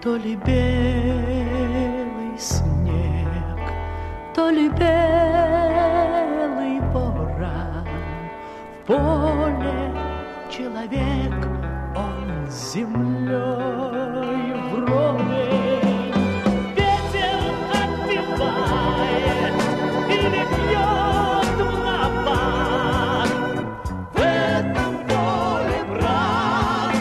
То ли белый снег, то ли белый ворон. В поле человек, он землей вровень. Ветер отпевает или бьет в набат. В этом поле, брат,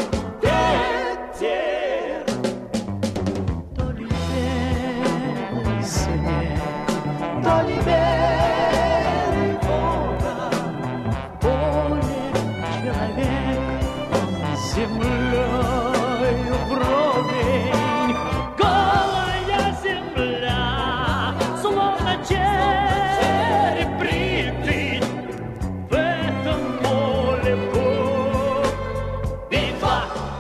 ветер. То ли белый снег, то ли белый ворон. В поле человек, он землей вровень. Голая земля, словно череп бритый. В этом поле Бог, битва.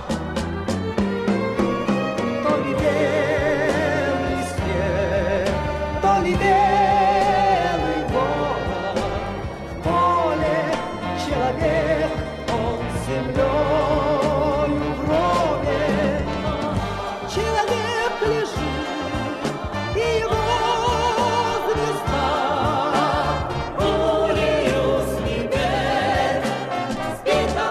То ли белый снег, то ли белый ворон. В поле человек, он землей вровень. Человек лежит, и его звезда пулею с небес сбита.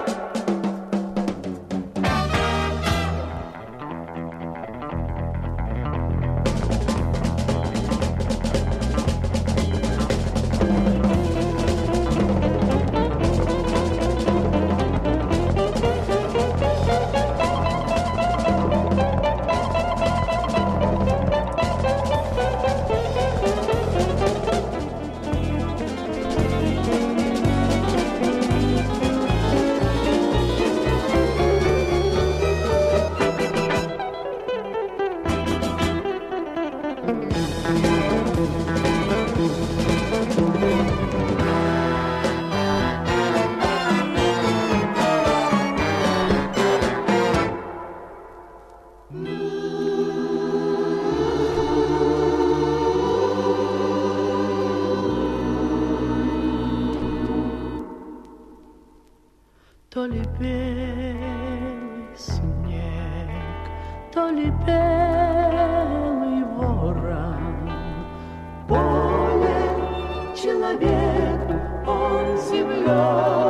То ли белый снег, то ли белый ворон. В поле человек, он землей